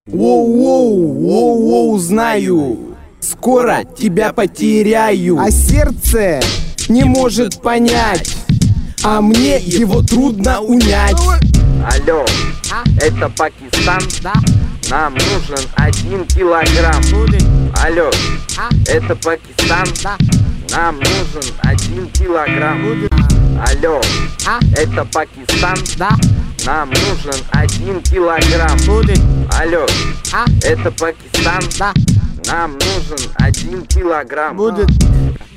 Воу-воу, знаю, скоро тебя потеряю. А сердце Не может понять, а мне его трудно унять. Алло, это Пакистан? Нам нужен 1 килограмм. Алло, это Пакистан? Нам нужен 1 килограмм. Алло, это Пакистан? Нам нужен 1 килограмм. Алло, это Пакистан? Нам нужен 1 килограмм.